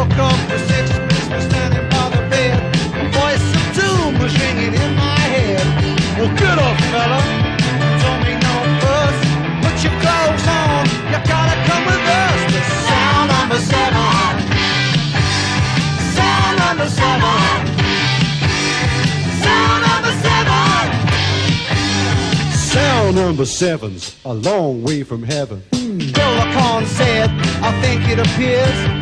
woke up with six policemen standing by the bed. A voice of doom was ringing in my head. Well, good old fella, don't make no fuss. Put your clothes on, you gotta come with us. The sound number 7. Sound number 7. Sound number 7. Sound number 7's a long way from heaven. Bill Lacan said, I think it appears